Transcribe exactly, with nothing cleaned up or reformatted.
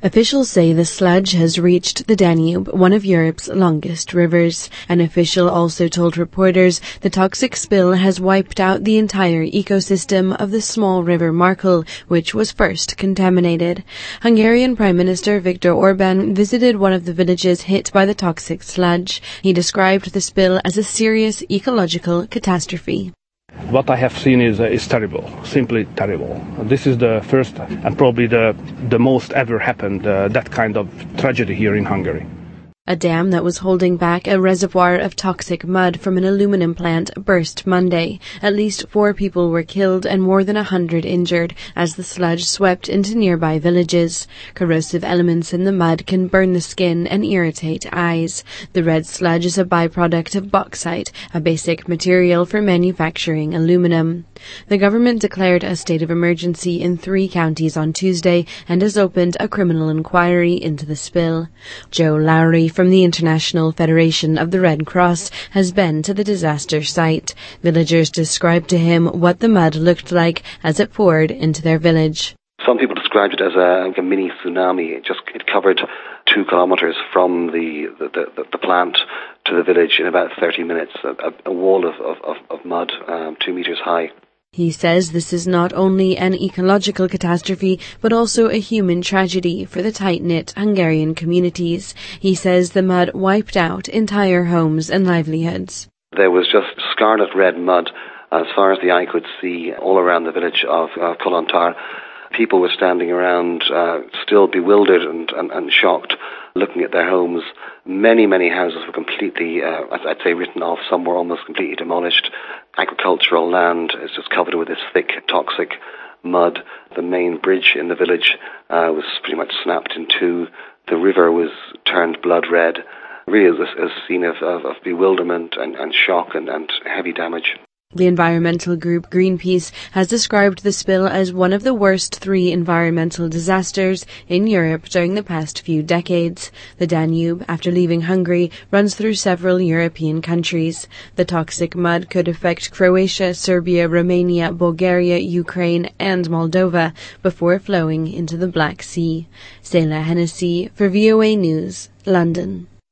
Officials say the sludge has reached the Danube, one of Europe's longest rivers. An official also told reporters the toxic spill has wiped out the entire ecosystem of the small river Markel, which was first contaminated. Hungarian Prime Minister Viktor Orban visited one of the villages hit by the toxic sludge. He described the spill as a serious ecological catastrophe. What I have seen is uh, is terrible, simply terrible. This is the first and probably the the most ever happened uh, that kind of tragedy here in Hungary. A dam that was holding back a reservoir of toxic mud from an aluminum plant burst Monday. At least four people were killed and more than a hundred injured as the sludge swept into nearby villages. Corrosive elements in the mud can burn the skin and irritate eyes. The red sludge is a byproduct of bauxite, a basic material for manufacturing aluminum. The government declared a state of emergency in three counties on Tuesday and has opened a criminal inquiry into the spill. Joe Lowry from the International Federation of the Red Cross has been to the disaster site. Villagers described to him what the mud looked like as it poured into their village. Some people described it as a, like a mini tsunami. It just it covered two kilometres from the, the, the, the plant to the village in about thirty minutes. A, a wall of, of, of mud, um, two metres high. He says this is not only an ecological catastrophe, but also a human tragedy for the tight-knit Hungarian communities. He says the mud wiped out entire homes and livelihoods. There was just scarlet red mud as far as the eye could see all around the village of uh, Kolontar. People were standing around, uh, still bewildered and, and, and shocked, looking at their homes. Many, many houses were completely, uh, I'd say, written off. Some were almost completely demolished. Agricultural land is just covered with this thick, toxic mud. The main bridge in the village uh, was pretty much snapped in two. The river was turned blood red. Really, it was a scene of, of, of bewilderment and, and shock and, and heavy damage. The environmental group Greenpeace has described the spill as one of the worst three environmental disasters in Europe during the past few decades. The Danube, after leaving Hungary, runs through several European countries. The toxic mud could affect Croatia, Serbia, Romania, Bulgaria, Ukraine and Moldova before flowing into the Black Sea. Selah Hennessy for V O A News, London.